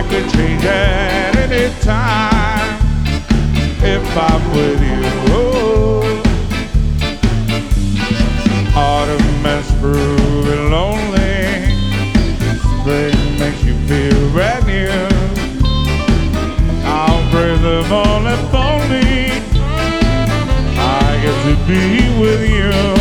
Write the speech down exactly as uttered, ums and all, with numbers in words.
I could change at any time if I'm with you. Oh. Autumn is brewing lonely. Spring makes you feel brand new. I'll brave the fall if only I get to be with you.